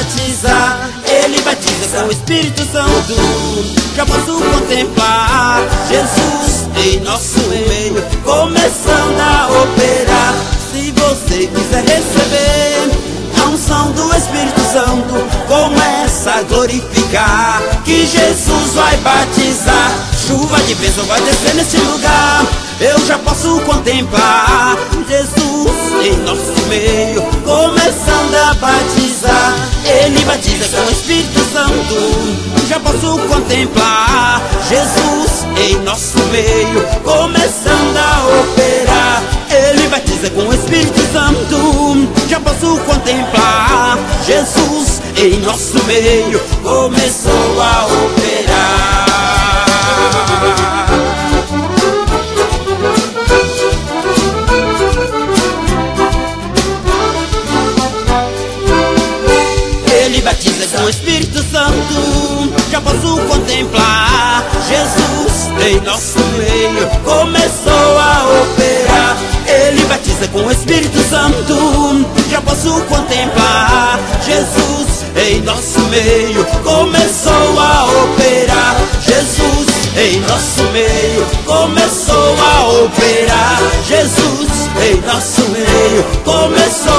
batizar. Ele batiza com o Espírito Santo. Já posso contemplar Jesus em nosso meio, começando a operar. Se você quiser receber a unção do Espírito Santo, começa a glorificar, que Jesus vai batizar. Chuva de bênção vai descer neste lugar. Eu já posso contemplar Jesus em nosso meio, começando a batizar. Ele batiza com o Espírito Santo. Já posso contemplar Jesus em nosso meio, começando a operar. Ele batiza com o Espírito Santo. Já posso contemplar Jesus em nosso meio, começou a operar. Ele batiza com o Espírito Santo. Já posso contemplar Jesus em nosso meio, começou a operar. Ele batiza com o Espírito Santo. Já posso contemplar Jesus em nosso meio, começou a operar. Jesus em nosso meio, começou a operar. Jesus em nosso meio, começou